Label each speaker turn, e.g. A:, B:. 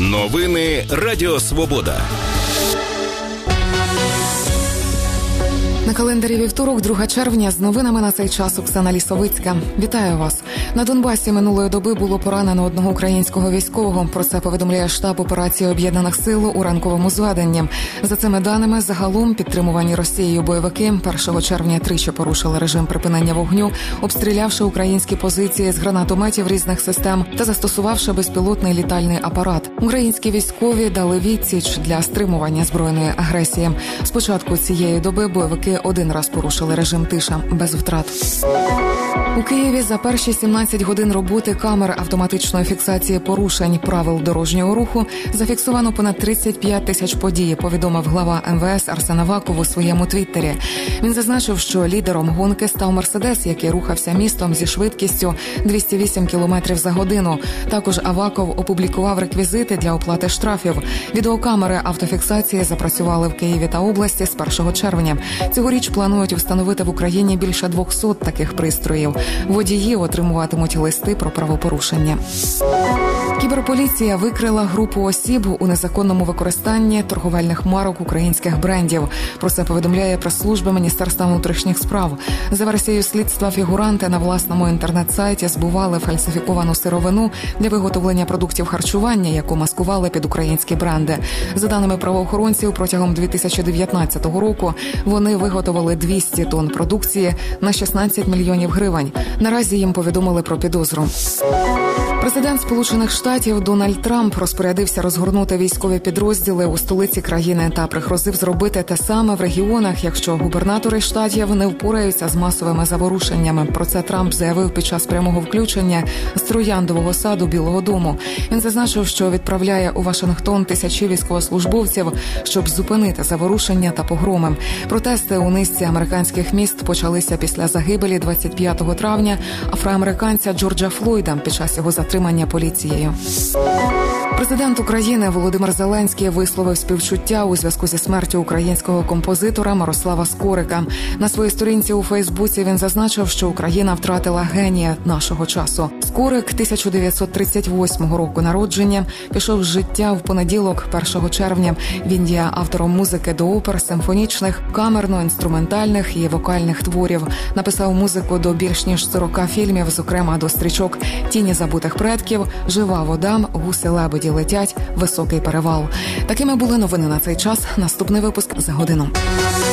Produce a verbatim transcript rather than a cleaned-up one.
A: Новини Радіо Свобода.
B: На календарі вівторок, друге червня, з новинами на цей час Оксана Лісовицька. Вітаю вас. На Донбасі минулої доби було поранено одного українського військового. Про це повідомляє штаб операції Об'єднаних сил у ранковому зведенні. За цими даними, загалом підтримувані Росією бойовики першого червня тричі порушили режим припинення вогню, обстрілявши українські позиції з гранатометів різних систем та застосувавши безпілотний літальний апарат. Українські військові дали відсіч для стримування збройної агресії. З початку цієї доби бойовики один раз порушили режим тиша без втрат. У Києві за перші сімнадцять годин роботи камер автоматичної фіксації порушень правил дорожнього руху зафіксовано понад тридцять п'ять тисяч подій, повідомив глава ем ве ес Арсен Аваков у своєму твіттері. Він зазначив, що лідером гонки став «Мерседес», який рухався містом зі швидкістю двісті вісім кілометрів за годину. Також Аваков опублікував реквізити для оплати штрафів. Відеокамери автофіксації запрацювали в Києві та області з першого червня. Цьогоріч планують встановити в Україні більше двохсот таких пристроїв. Водії отримуватимуть листи про правопорушення. Кіберполіція викрила групу осіб у незаконному використанні торговельних марок українських брендів. Про це повідомляє прес-служба Міністерства внутрішніх справ. За версією слідства, фігуранти на власному інтернет-сайті збували фальсифіковану сировину для виготовлення продуктів харчування, яку маскували під українські бренди. За даними правоохоронців, протягом дві тисячі дев'ятнадцятого року вони виготовили двісті тонн продукції на шістнадцять мільйонів гривень. Наразі їм повідомили про підозру. Президент Сполучених Штатів Дональд Трамп розпорядився розгорнути військові підрозділи у столиці країни та пригрозив зробити те саме в регіонах, якщо губернатори штатів не впораються з масовими заворушеннями. Про це Трамп заявив під час прямого включення з трояндового саду Білого дому. Він зазначив, що відправляє у Вашингтон тисячі військовослужбовців, щоб зупинити заворушення та погроми. Протести у низці американських міст почалися після загибелі двадцять п'ятого травня афроамериканця Джорджа Флойда під час його затримання поліцією. Президент України Володимир Зеленський висловив співчуття у зв'язку зі смертю українського композитора Мирослава Скорика. На своїй сторінці у Фейсбуці він зазначив, що Україна втратила генія нашого часу. Скорик тисяча дев'ятсот тридцять восьмого року народження, пішов з життя в понеділок, першого червня. Він є автором музики до опер, симфонічних, камерно-інструментальних і вокальних творів. Написав музику до більш ніж сорока фільмів, зокрема до стрічок «Тіні забутих предків», «Жива вода», «Гуси-лебеді летять», «Високий перевал». Такими були новини на цей час. Наступний випуск за годину.